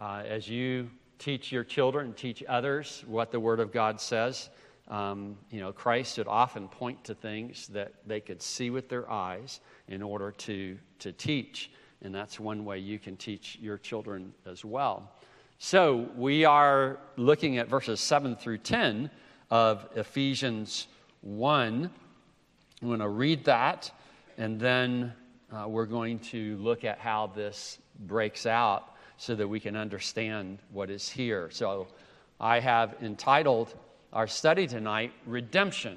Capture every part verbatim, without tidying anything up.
uh, as you teach your children, teach others what the Word of God says. Um, you know, Christ would often point to things that they could see with their eyes in order to, to teach. And that's one way you can teach your children as well. So we are looking at verses seven through ten of Ephesians one. I'm going to read that, and then uh, we're going to look at how this breaks out so that we can understand what is here. So I have entitled our study tonight, Redemption.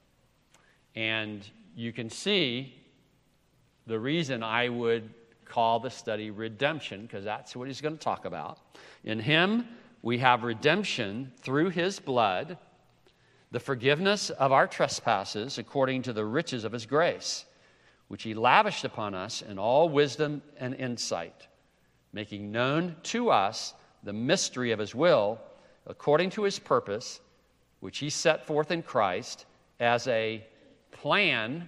And you can see the reason I would call the study Redemption, because that's what he's going to talk about. In him, we have redemption through his blood, the forgiveness of our trespasses according to the riches of his grace, which he lavished upon us in all wisdom and insight, making known to us the mystery of his will according to his purpose, which he set forth in Christ as a plan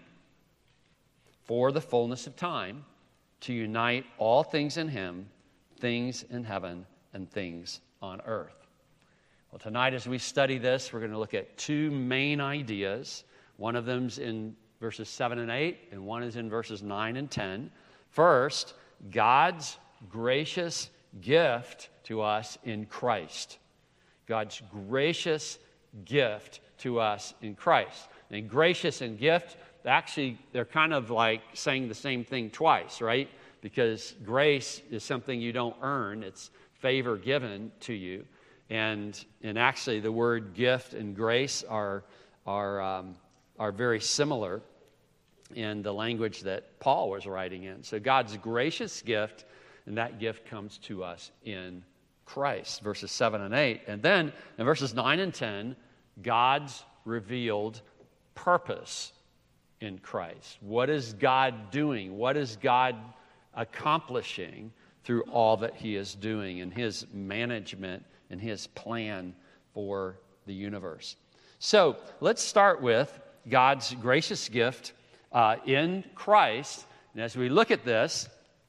for the fullness of time, to unite all things in him, things in heaven and things on earth. Well, tonight as we study this, we're going to look at two main ideas. One of them's in verses seven and eight, and one is in verses nine and ten. First, God's gracious gift to us in Christ. God's gracious gift to us in Christ. And gracious and gift, actually, they're kind of like saying the same thing twice, right? Because grace is something you don't earn. It's favor given to you. And and actually, the word gift and grace are, are, um, are very similar in the language that Paul was writing in. So God's gracious gift, and that gift comes to us in Christ, verses seven and eight. And then in verses nine and ten, God's revealed purpose in Christ. What is God doing? What is God accomplishing through all that he is doing in his management and his plan for the universe? So let's start with God's gracious gift uh, in Christ. And as we look at this,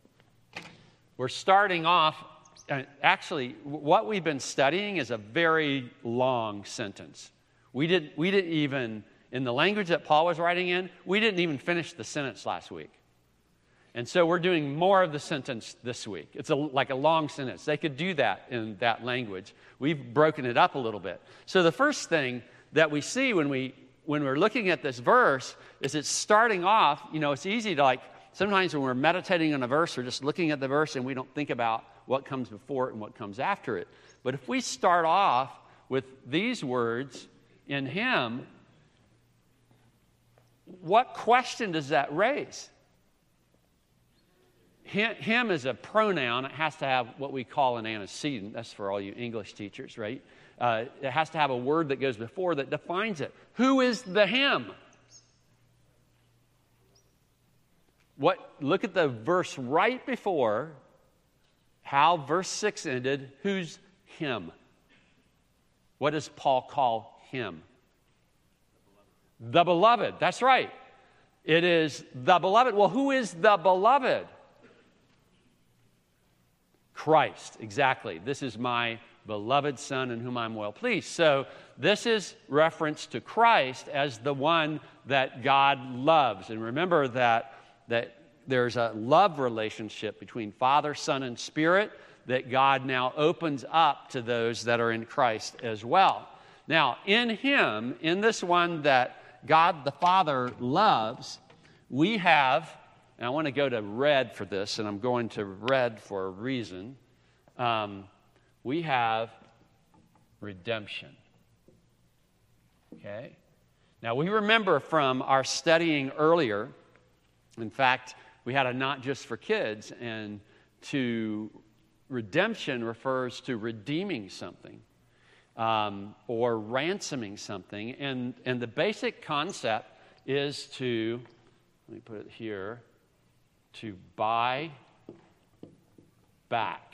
we're starting off, and actually what we've been studying is a very long sentence. We didn't, we didn't even, in the language that Paul was writing in, we didn't even finish the sentence last week. And so we're doing more of the sentence this week. It's a, like a long sentence. They could do that in that language. We've broken it up a little bit. So the first thing that we see when, we, when we're looking at this verse is it's starting off, you know, it's easy to like, sometimes when we're meditating on a verse, we're just looking at the verse and we don't think about what comes before it and what comes after it. But if we start off with these words, in him, what question does that raise? Him is a pronoun. It has to have what we call an antecedent. That's for all you English teachers, right? Uh, it has to have a word that goes before that defines it. Who is the him? What? Look at the verse right before how verse six ended. Who's him? What does Paul call him? The beloved. That's right. It is the beloved. Well, who is the beloved? Christ, exactly. This is my beloved Son in whom I'm well pleased. So this is reference to Christ as the one that God loves. And remember that, that there's a love relationship between Father, Son, and Spirit that God now opens up to those that are in Christ as well. Now, in him, in this one that God the Father loves, we have, and I want to go to red for this, and I'm going to red for a reason. Um, we have redemption. Okay? Now, we remember from our studying earlier, in fact, we had a not just for kids, and to redemption refers to redeeming something um, or ransoming something. And, and the basic concept is to, let me put it here, to buy back.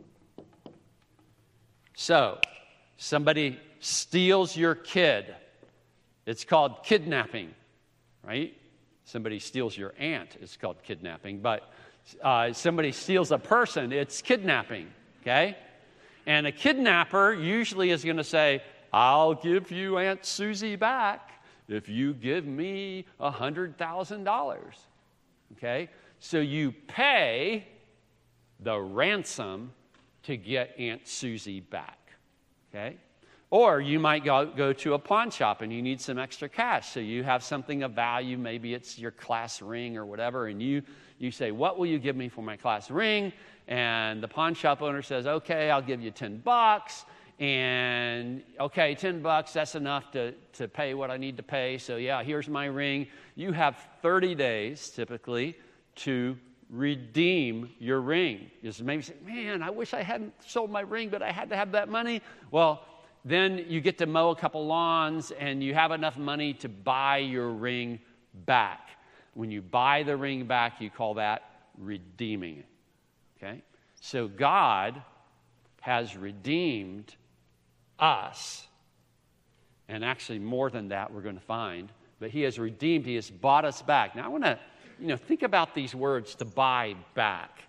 So, somebody steals your kid. It's called kidnapping, right? Somebody steals your aunt. It's called kidnapping. But uh, somebody steals a person. It's kidnapping, okay? And a kidnapper usually is going to say, I'll give you Aunt Susie back if you give me one hundred thousand dollars. Okay? So you pay the ransom to get Aunt Susie back. Okay? Or you might go, go to a pawn shop and you need some extra cash. So you have something of value. Maybe it's your class ring or whatever. And you, you say, what will you give me for my class ring? And the pawn shop owner says, okay, I'll give you ten bucks. And okay, ten bucks, that's enough to, to pay what I need to pay. So yeah, here's my ring. You have thirty days typically to redeem your ring. You maybe say, man, I wish I hadn't sold my ring, but I had to have that money. Well, then you get to mow a couple lawns and you have enough money to buy your ring back. When you buy the ring back, you call that redeeming it. Okay? So God has redeemed us. And actually more than that we're going to find. But he has redeemed, he has bought us back. Now I want to, you know, think about these words, to buy back.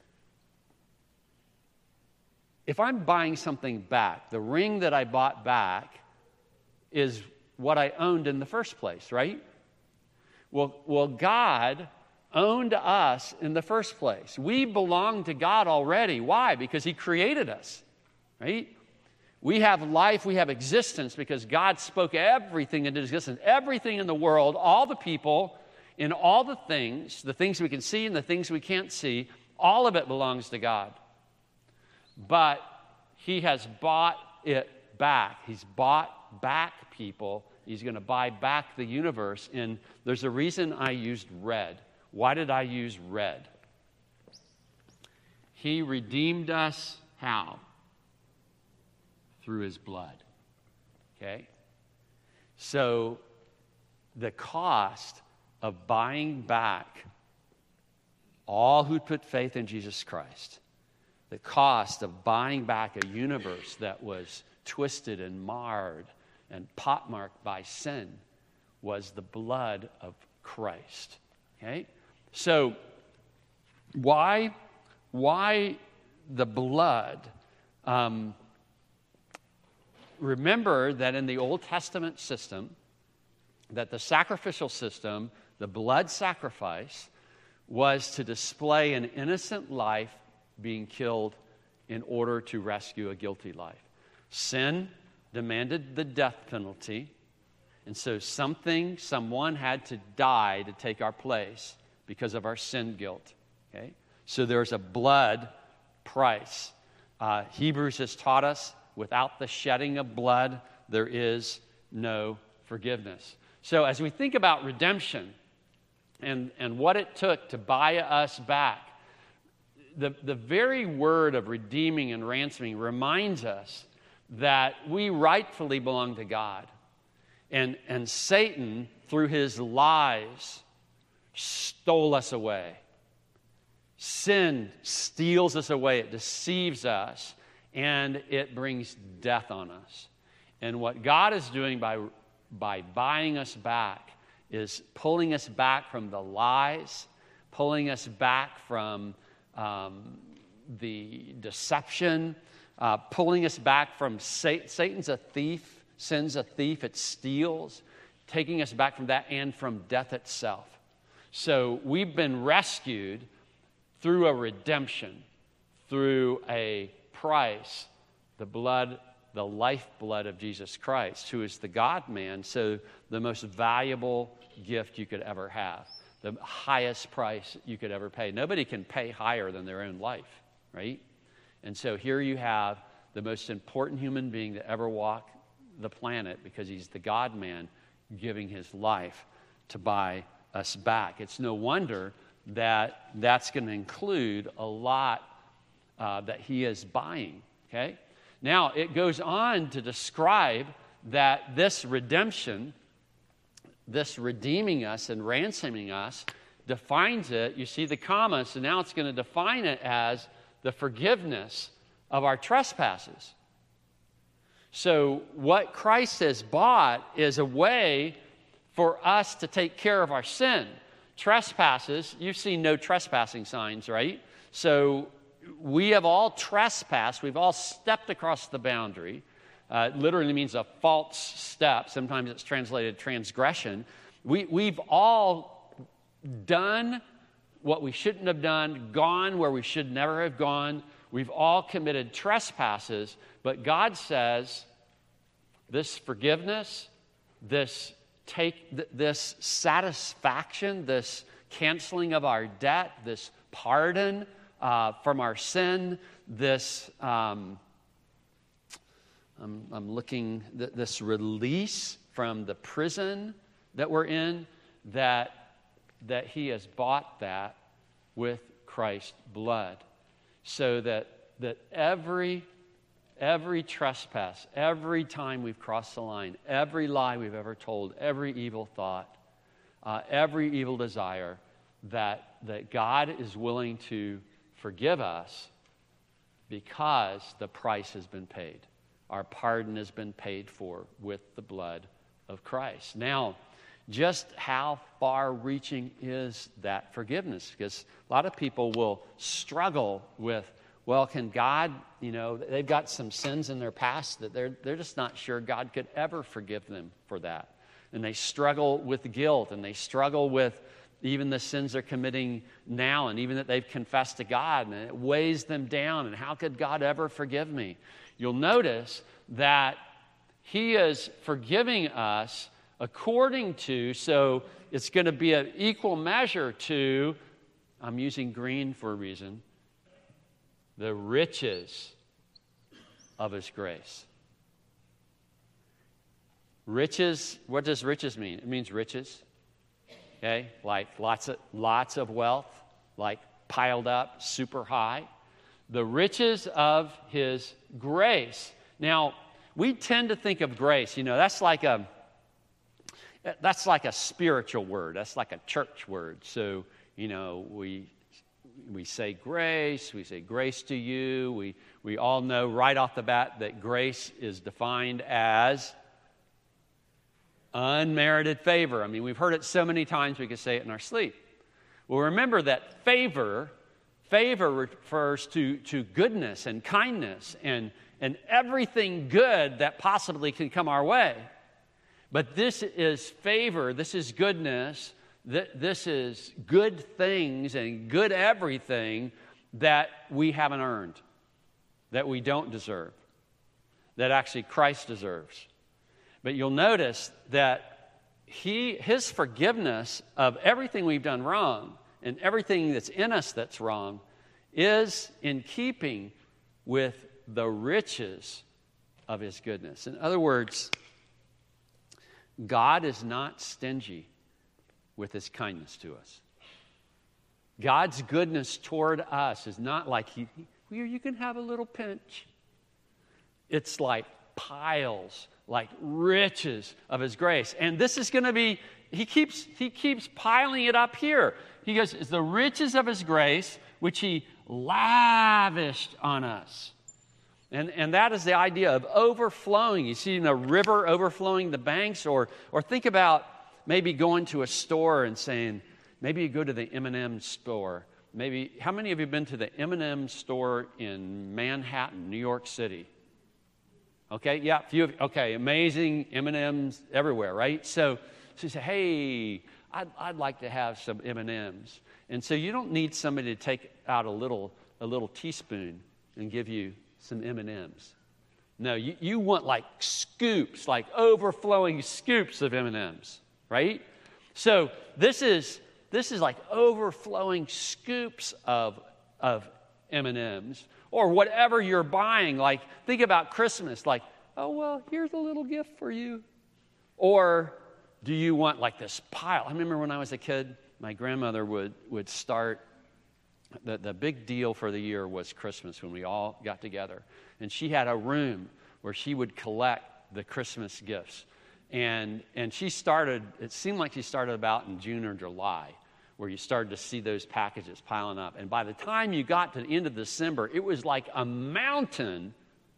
If I'm buying something back, the ring that I bought back is what I owned in the first place, right? Well, well, God owned us in the first place. We belong to God already. Why? Because he created us, right? We have life, we have existence because God spoke everything into existence. Everything in the world, all the people, in all the things, the things we can see and the things we can't see, all of it belongs to God. But he has bought it back. He's bought back people. He's going to buy back the universe. And there's a reason I used red. Why did I use red? He redeemed us how? Through his blood. Okay? So the cost of buying back all who put faith in Jesus Christ, the cost of buying back a universe that was twisted and marred and pockmarked by sin, was the blood of Christ. Okay? So why, why the blood? Um, remember that in the Old Testament system, that the sacrificial system, the blood sacrifice, was to display an innocent life being killed in order to rescue a guilty life. Sin demanded the death penalty, and so something, someone had to die to take our place because of our sin guilt. Okay? So there's a blood price. Uh, Hebrews has taught us, without the shedding of blood, there is no forgiveness. So as we think about redemption and, and what it took to buy us back, the, the very word of redeeming and ransoming reminds us that we rightfully belong to God. And, and Satan, through his lies, stole us away. Sin steals us away. It deceives us. And it brings death on us. And what God is doing by, by buying us back is pulling us back from the lies, pulling us back from um, the deception, uh, pulling us back from Satan. Satan's a thief. Sin's a thief. It steals. Taking us back from that and from death itself. So we've been rescued through a redemption, through a price, the blood, the lifeblood of Jesus Christ, who is the God-man, so the most valuable gift you could ever have, the highest price you could ever pay. Nobody can pay higher than their own life, right? And so here you have the most important human being to ever walk the planet, because he's the God-man, giving his life to buy us back. It's no wonder that that's going to include a lot uh, that he is buying, okay? Now, it goes on to describe that this redemption, this redeeming us and ransoming us, defines it. You see the comma, so now it's going to define it as the forgiveness of our trespasses. So what Christ has bought is a way for us to take care of our sin. Trespasses, you've seen no trespassing signs, right? So we have all trespassed. We've all stepped across the boundary. Uh, it literally means a false step. Sometimes it's translated transgression. We, we've all done what we shouldn't have done, gone where we should never have gone. We've all committed trespasses, but God says this forgiveness, this take, th- this satisfaction, this canceling of our debt, this pardon uh, from our sin, this um, I'm, I'm looking th- this release from the prison that we're in, that that He has bought that with Christ's blood, so that that every every trespass, every time we've crossed the line, every lie we've ever told, every evil thought, uh, every evil desire, that that God is willing to forgive us because the price has been paid. Our pardon has been paid for with the blood of Christ. Now, just how far-reaching is that forgiveness? Because a lot of people will struggle with, well, can God, you know, they've got some sins in their past that they're they're just not sure God could ever forgive them for that. And they struggle with guilt, and they struggle with even the sins they're committing now, and even that they've confessed to God, and it weighs them down, and how could God ever forgive me? You'll notice that He is forgiving us according to, so it's going to be an equal measure to, I'm using green for a reason, the riches of His grace. Riches, what does riches mean? It means riches, okay? Like lots of, lots of wealth, like piled up super high. The riches of His grace. Now, we tend to think of grace, you know, that's like a, That's like a spiritual word. That's like a church word. So, you know, we we say grace. We say grace to you. We we all know right off the bat that grace is defined as unmerited favor. I mean, we've heard it so many times we could say it in our sleep. Well, remember that favor, favor refers to, to goodness and kindness and, and everything good that possibly can come our way. But this is favor, this is goodness, th- this is good things and good everything that we haven't earned, that we don't deserve, that actually Christ deserves. But you'll notice that he, His forgiveness of everything we've done wrong and everything that's in us that's wrong is in keeping with the riches of His goodness. In other words, God is not stingy with His kindness to us. God's goodness toward us is not like, he, he, you can have a little pinch. It's like piles, like riches of His grace. And this is going to be, he keeps, he keeps piling it up here. He goes, it's the riches of His grace, which He lavished on us. And, and that is the idea of overflowing. You see a river overflowing the banks, or or think about maybe going to a store and saying, maybe you go to the M and M store. Maybe, how many of you have been to the M and M store in Manhattan, New York City? Okay, yeah, a few of you. Okay, amazing M and M's everywhere, right? So, so you say, hey, I'd, I'd like to have some M and M's. And so you don't need somebody to take out a little a little teaspoon and give you some M and M's. No, you, you want like scoops, like overflowing scoops of M and M's, right? So this is this is like overflowing scoops of of M and M's, or whatever you're buying. Like, think about Christmas, like, oh, well, here's a little gift for you. Or do you want like this pile? I remember when I was a kid, my grandmother would would start. The, the big deal for the year was Christmas when we all got together. And she had a room where she would collect the Christmas gifts. And and she started, it seemed like she started about in June or July, where you started to see those packages piling up. And by the time you got to the end of December, it was like a mountain.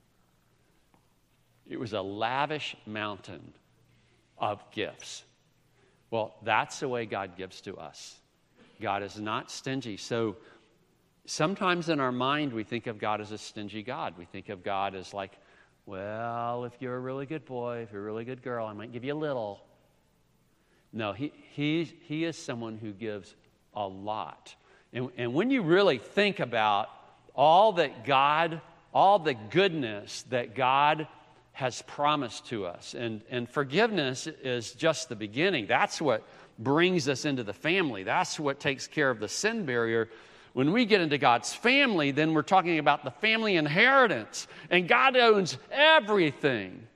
It was a lavish mountain of gifts. Well, that's the way God gives to us. God is not stingy. So sometimes in our mind we think of God as a stingy God. We think of God as like, well, if you're a really good boy, if you're a really good girl, I might give you a little. No, he, he, he is someone who gives a lot. And, and when you really think about all that God, all the goodness that God has promised to us, and, and forgiveness is just the beginning. That's what brings us into the family. That's what takes care of the sin barrier. When we get into God's family, then we're talking about the family inheritance. And God owns everything.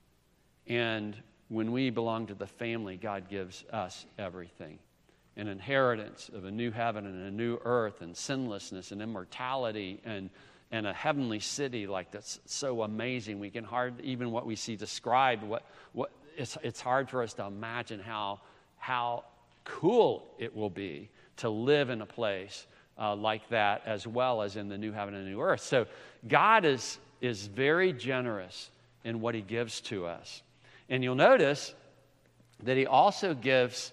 And when we belong to the family, God gives us everything. An inheritance of a new heaven and a new earth and sinlessness and immortality and, and a heavenly city like that's so amazing. We can hard, even what we see described, what, what it's, it's hard for us to imagine how, how cool it will be to live in a place uh, like that, as well as in the new heaven and new earth. So God is, is very generous in what he gives to us. And you'll notice that he also gives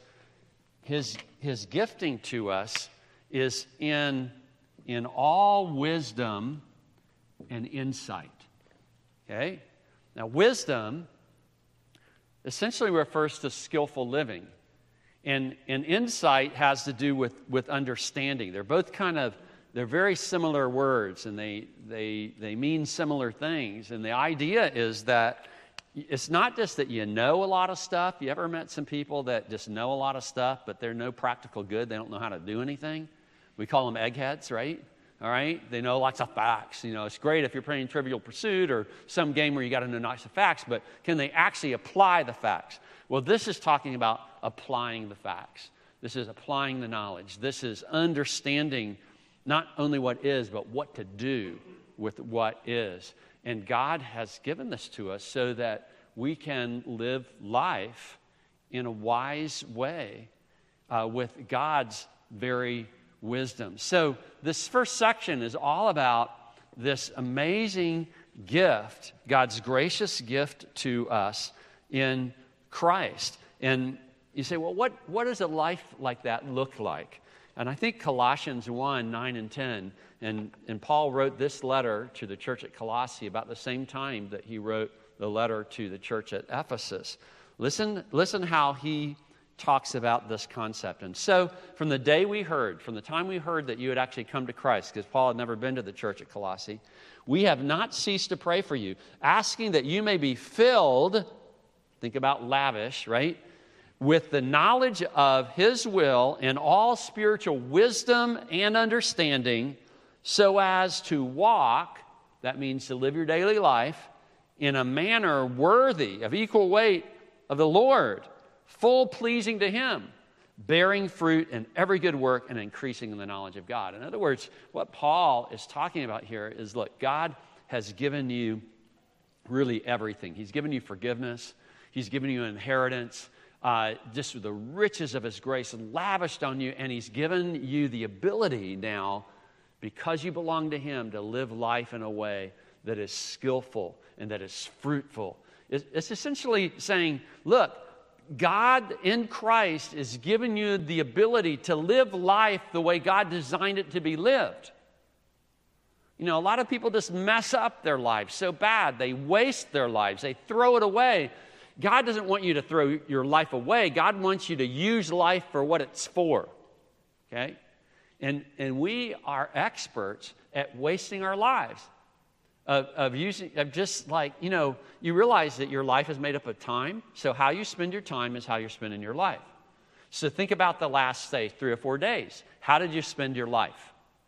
his, his gifting to us is in, in all wisdom and insight. Okay? Now, wisdom essentially refers to skillful living. And, and insight has to do with, with understanding. They're both kind of, they're very similar words, and they, they, they mean similar things. And the idea is that it's not just that you know a lot of stuff. You ever met some people that just know a lot of stuff, but they're no practical good? They don't know how to do anything. We call them eggheads, right? All right? They know lots of facts. You know, it's great if you're playing Trivial Pursuit or some game where you got to know lots of facts, but can they actually apply the facts? Well, this is talking about applying the facts. This is applying the knowledge. This is understanding not only what is, but what to do with what is. And God has given this to us so that we can live life in a wise way uh, with God's very wisdom. So this first section is all about this amazing gift, God's gracious gift to us in Christ. And you say, well, what, what does a life like that look like? And I think Colossians one, nine and ten, and, and Paul wrote this letter to the church at Colossae about the same time that he wrote the letter to the church at Ephesus. Listen, listen how he talks about this concept. And so from the day we heard, from the time we heard that you had actually come to Christ, because Paul had never been to the church at Colossae, we have not ceased to pray for you, asking that you may be filled, think about lavish, right? With the knowledge of his will and all spiritual wisdom and understanding, so as to walk, that means to live your daily life, in a manner worthy of equal weight of the Lord, full pleasing to him, bearing fruit in every good work and increasing in the knowledge of God. In other words, what Paul is talking about here is, look, God has given you really everything. He's given you forgiveness. He's given you an inheritance. Uh, just the riches of his grace lavished on you, and he's given you the ability now, because you belong to him, to live life in a way that is skillful and that is fruitful. It's, it's essentially saying, look, God in Christ is giving you the ability to live life the way God designed it to be lived. You know, a lot of people just mess up their lives so bad. They waste their lives. They throw it away. God doesn't want you to throw your life away. God wants you to use life for what it's for, okay? And, and we are experts at wasting our lives, of, of using, of just like, you know, you realize that your life is made up of time, so how you spend your time is how you're spending your life. So think about the last, say, three or four days. How did you spend your life?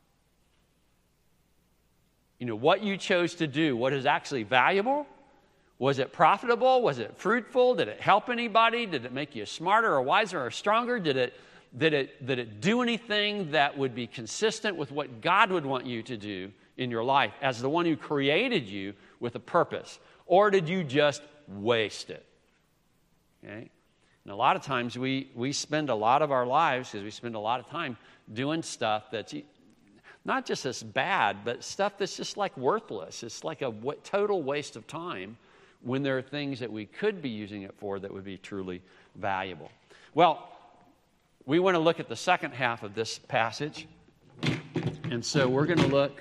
You know, what you chose to do, what is actually valuable. Was it profitable? Was it fruitful? Did it help anybody? Did it make you smarter or wiser or stronger? Did it, did it, did it do anything that would be consistent with what God would want you to do in your life as the one who created you with a purpose? Or did you just waste it? Okay? And a lot of times we, we spend a lot of our lives, because we spend a lot of time doing stuff that's not just as bad, but stuff that's just like worthless. It's like a w- total waste of time, when there are things that we could be using it for that would be truly valuable. Well, we want to look at the second half of this passage. And so we're going to look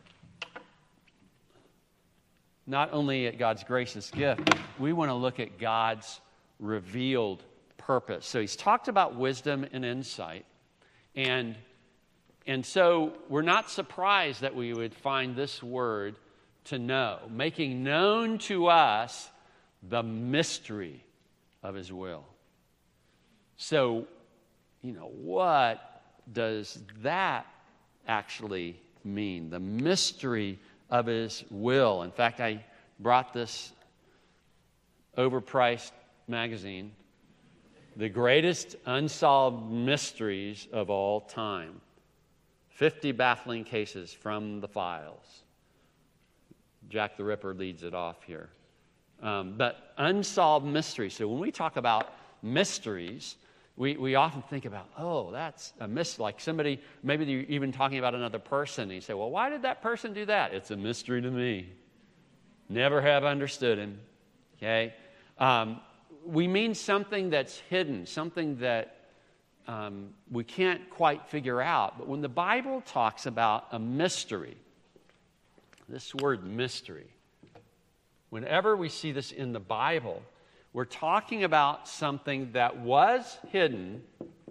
not only at God's gracious gift, but we want to look at God's revealed purpose. So he's talked about wisdom and insight. And, and so we're not surprised that we would find this word to know, making known to us the mystery of his will. So, you know, what does that actually mean? The mystery of his will. In fact, I brought this overpriced magazine, The Greatest Unsolved Mysteries of All Time. fifty baffling cases from the files. Jack the Ripper leads it off here. Um, but unsolved mysteries. So when we talk about mysteries, we, we often think about, oh, that's a mystery. Like somebody, maybe you're even talking about another person, and you say, well, why did that person do that? It's a mystery to me. Never have understood him. Okay? Um, we mean something that's hidden, something that um, we can't quite figure out. But when the Bible talks about a mystery, this word mystery, whenever we see this in the Bible, we're talking about something that was hidden,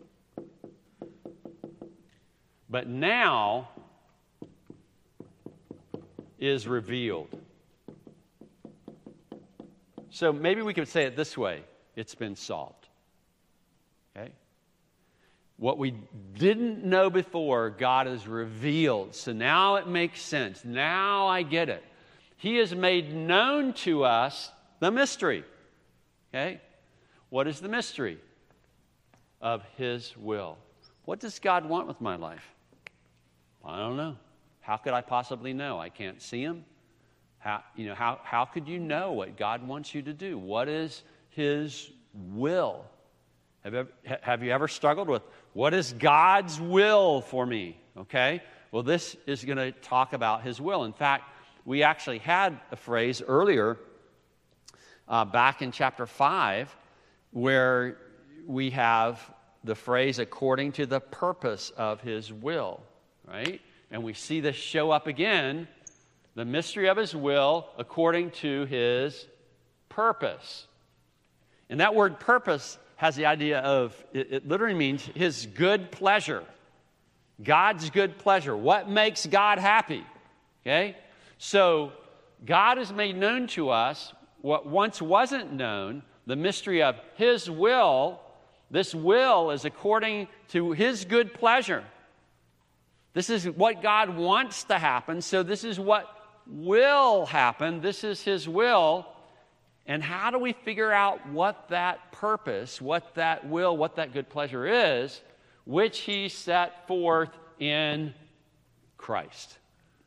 but now is revealed. So maybe we could say it this way: it's been solved. Okay? What we didn't know before, God has revealed. So now it makes sense. Now I get it. He has made known to us the mystery. Okay? What is the mystery of his will? What does God want with my life? I don't know. How could I possibly know? I can't see him. How, you know, how, how could you know what God wants you to do? What is his will? Have you, ever, have you ever struggled with, what is God's will for me? Okay? Well, this is going to talk about his will. In fact, we actually had a phrase earlier uh, back in chapter five where we have the phrase, according to the purpose of his will, right? And we see this show up again, the mystery of his will according to his purpose. And that word purpose has the idea of, it, it literally means his good pleasure. God's good pleasure. What makes God happy? Okay? So God has made known to us what once wasn't known, the mystery of his will. This will is according to his good pleasure. This is what God wants to happen, so this is what will happen. This is his will. And how do we figure out what that purpose, what that will, what that good pleasure is, which he set forth in Christ?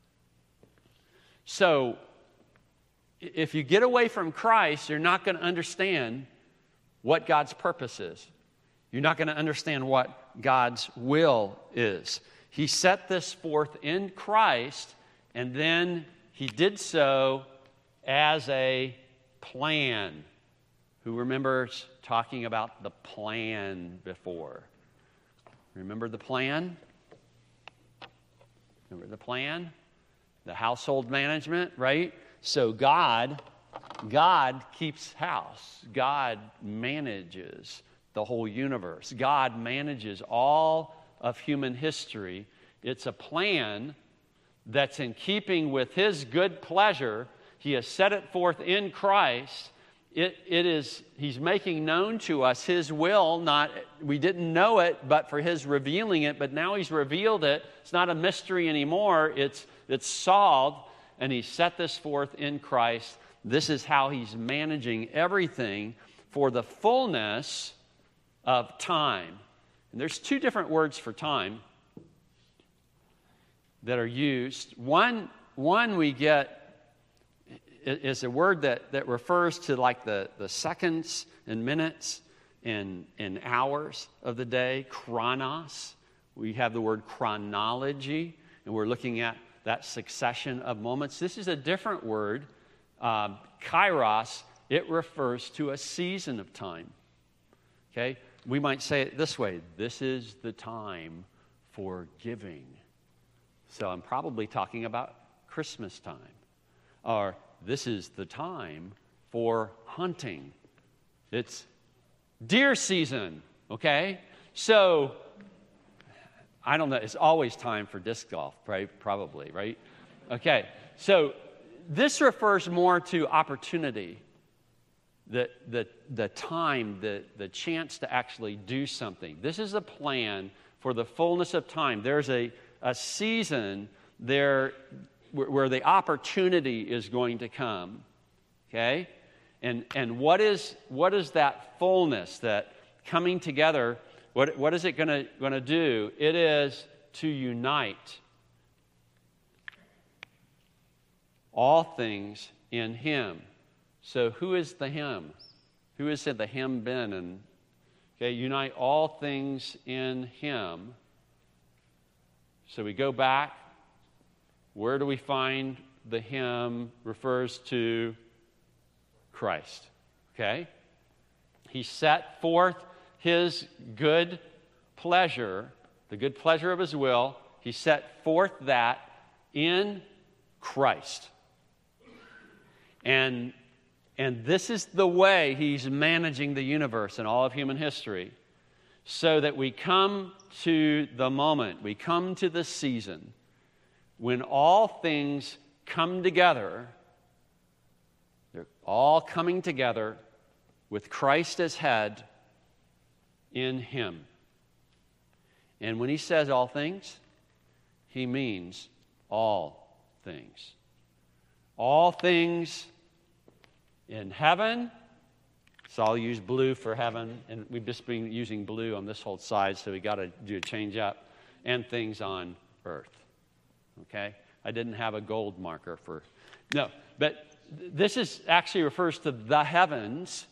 So, if you get away from Christ, you're not going to understand what God's purpose is. You're not going to understand what God's will is. He set this forth in Christ, and then he did so as a plan. Who remembers talking about the plan before? Remember the plan? Remember the plan? The household management, right? So God, God keeps house. God manages the whole universe. God manages all of human history. It's a plan that's in keeping with his good pleasure. He has set it forth in Christ. It, it is, he's making known to us his will. Not, we didn't know it, but for his revealing it. But now he's revealed it. It's not a mystery anymore. It's, it's solved. And he set this forth in Christ. This is how he's managing everything for the fullness of time. And there's two different words for time that are used. One, one we get is a word that, that refers to like the, the seconds and minutes and, and hours of the day, chronos. We have the word chronology, and we're looking at that succession of moments. This is a different word, um, kairos. It refers to a season of time. Okay? We might say it this way: this is the time for giving. So I'm probably talking about Christmas time. Or this is the time for hunting. It's deer season, okay? So, I don't know, it's always time for disc golf, right? Probably, right? Okay, so this refers more to opportunity, the, the, the time, the, the chance to actually do something. This is a plan for the fullness of time. There's a, a season there where, where the opportunity is going to come, okay? And and what is what is that fullness, that coming together, what what is it gonna gonna do? It is to unite all things in Him. So who is the Him? Who is it the Him been? And okay, unite all things in Him. So we go back. Where do we find the Him refers to Christ, okay? He set forth His good pleasure, the good pleasure of His will. He set forth that in Christ. And, and this is the way He's managing the universe and all of human history, so that we come to the moment, we come to the season when all things come together. They're all coming together with Christ as head in Him. And when He says all things, He means all things. All things in heaven. So I'll use blue for heaven, and we've just been using blue on this whole side, so we got to do a change up. And things on earth. Okay? I didn't have a gold marker for... No, but... This is actually refers to the heavens.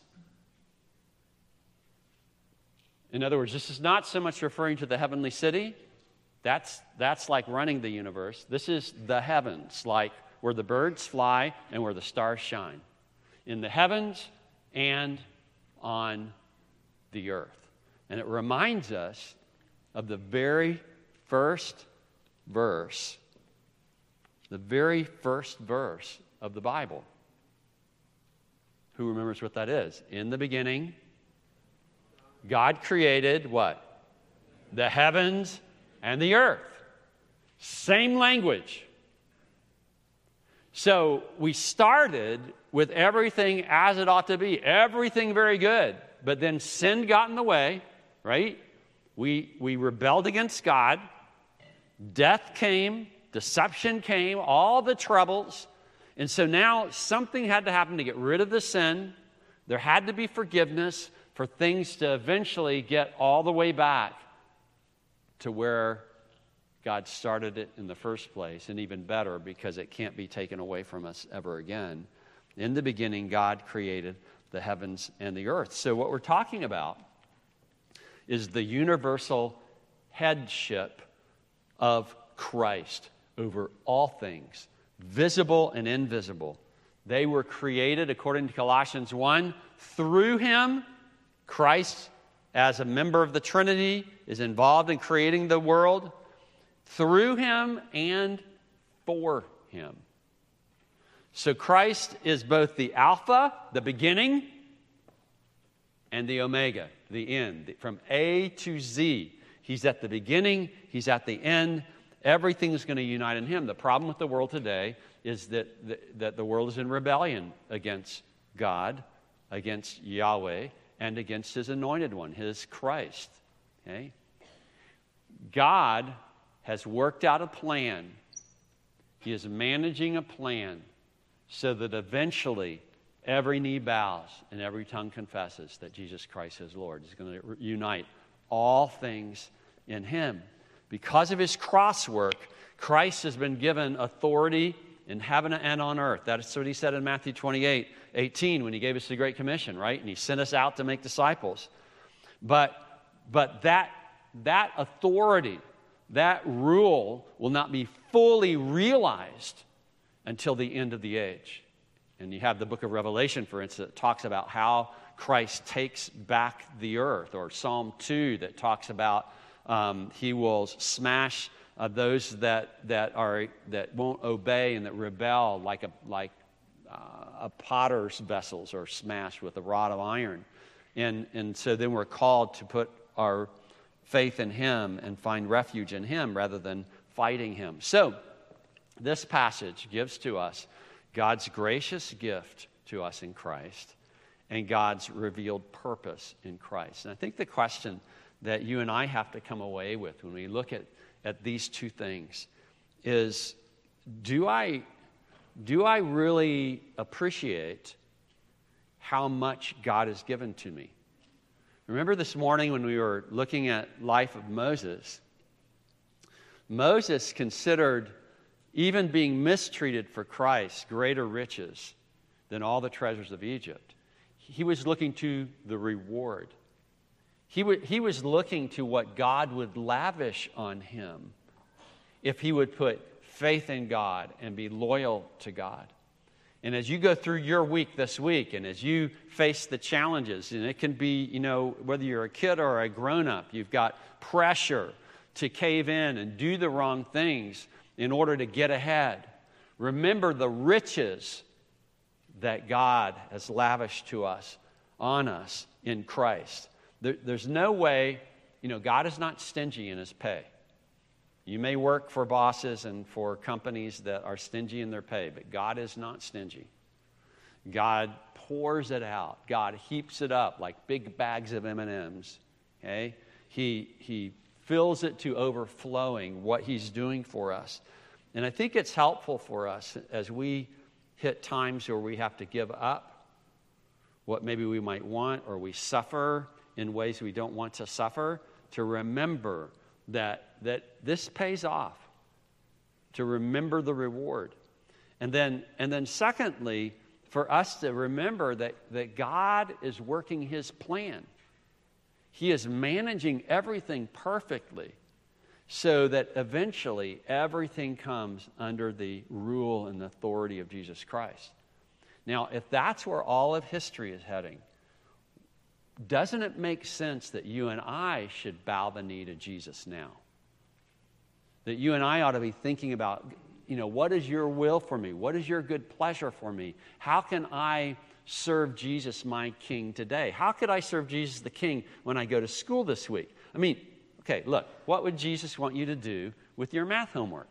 In other words, this is not so much referring to the heavenly city. That's, that's like running the universe. This is the heavens, like where the birds fly and where the stars shine. In the heavens and on the earth. And it reminds us of the very first verse, the very first verse of the Bible. Who remembers what that is? In the beginning, God created what? The heavens and the earth. Same language. So we started with everything as it ought to be. Everything very good. But then sin got in the way, right? We, we rebelled against God. Death came. Deception came. All the troubles. And so now something had to happen to get rid of the sin. There had to be forgiveness for things to eventually get all the way back to where God started it in the first place, and even better because it can't be taken away from us ever again. In the beginning, God created the heavens and the earth. So what we're talking about is the universal headship of Christ over all things, visible and invisible. They were created, according to Colossians one, through Him. Christ, as a member of the Trinity, is involved in creating the world through Him and for Him. So Christ is both the Alpha, the beginning, and the Omega, the end. From A to Z. He's at the beginning, He's at the end. Everything is going to unite in Him. The problem with the world today is that the, that the world is in rebellion against God, against Yahweh, and against His anointed one, His Christ. Okay? God has worked out a plan. He is managing a plan so that eventually every knee bows and every tongue confesses that Jesus Christ is Lord. He's going to unite all things in Him. Because of His cross work, Christ has been given authority in heaven and on earth. That's what He said in Matthew twenty-eight, eighteen when He gave us the Great Commission, right? And He sent us out to make disciples. But, but that, that authority, that rule will not be fully realized until the end of the age. And you have the book of Revelation, for instance, that talks about how Christ takes back the earth, or Psalm two that talks about um, He will smash uh, those that that are that won't obey and that rebel, like a like uh, a potter's vessels are smashed with a rod of iron, and and so then we're called to put our faith in Him and find refuge in Him rather than fighting Him. So this passage gives to us God's gracious gift to us in Christ and God's revealed purpose in Christ. And I think the question that you and I have to come away with when we look at, at these two things is, do I, do I really appreciate how much God has given to me? Remember this morning when we were looking at life of Moses, Moses considered even being mistreated for Christ greater riches than all the treasures of Egypt. He was looking to the reward. He, w- he was looking to what God would lavish on him if he would put faith in God and be loyal to God. And as you go through your week this week, and as you face the challenges, and it can be, you know, whether you're a kid or a grown-up, you've got pressure to cave in and do the wrong things in order to get ahead. Remember the riches that God has lavished to us, on us, in Christ. There, there's no way, you know, God is not stingy in His pay. You may work for bosses and for companies that are stingy in their pay, but God is not stingy. God pours it out. God heaps it up like big bags of M and M's. Okay? He, he fills it to overflowing what He's doing for us. And I think it's helpful for us as we hit times where we have to give up what maybe we might want, or we suffer in ways we don't want to suffer, to remember that that this pays off, to remember the reward. And then and then secondly, for us to remember that, that God is working His plan. He is managing everything perfectly so that eventually everything comes under the rule and authority of Jesus Christ. Now, if that's where all of history is heading, doesn't it make sense that you and I should bow the knee to Jesus now? That you and I ought to be thinking about, you know, what is your will for me? What is your good pleasure for me? How can I serve Jesus, my King, today? How could I serve Jesus the King when I go to school this week? I mean, okay, look, what would Jesus want you to do with your math homework?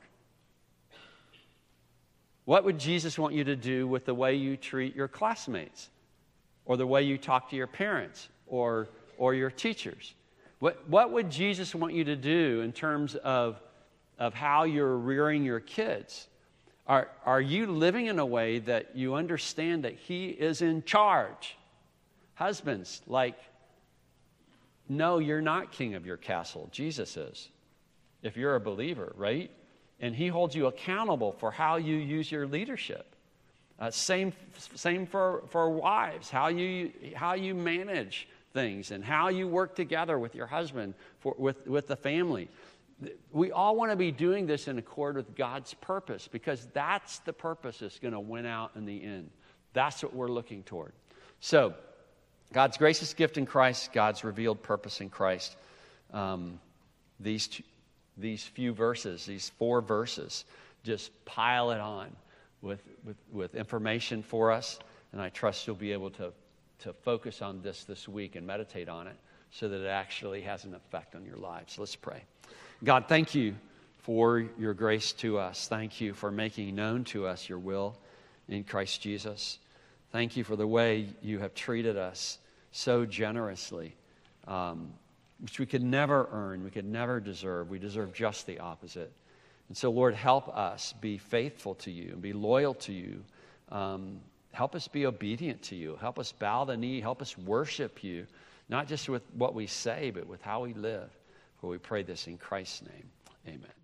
What would Jesus want you to do with the way you treat your classmates, or the way you talk to your parents, or or your teachers? What what would Jesus want you to do in terms of of how you're rearing your kids? Are, are you living in a way that you understand that He is in charge? Husbands, like, no, you're not king of your castle. Jesus is, if you're a believer, right? And He holds you accountable for how you use your leadership. Uh, same same for, for wives, how you how you manage things and how you work together with your husband, for, with, with the family. We all want to be doing this in accord with God's purpose, because that's the purpose that's going to win out in the end. That's what we're looking toward. So, God's gracious gift in Christ, God's revealed purpose in Christ. Um, these two, these few verses, these four verses, just pile it on with, with, with information for us. And I trust you'll be able to, to focus on this this week and meditate on it so that it actually has an effect on your lives. Let's pray. God, thank you for your grace to us. Thank you for making known to us your will in Christ Jesus. Thank you for the way you have treated us so generously, um, which we could never earn, we could never deserve. We deserve just the opposite. And so, Lord, help us be faithful to you and be loyal to you. Um, help us be obedient to you. Help us bow the knee. Help us worship you, not just with what we say, but with how we live. For we pray this in Christ's name. Amen.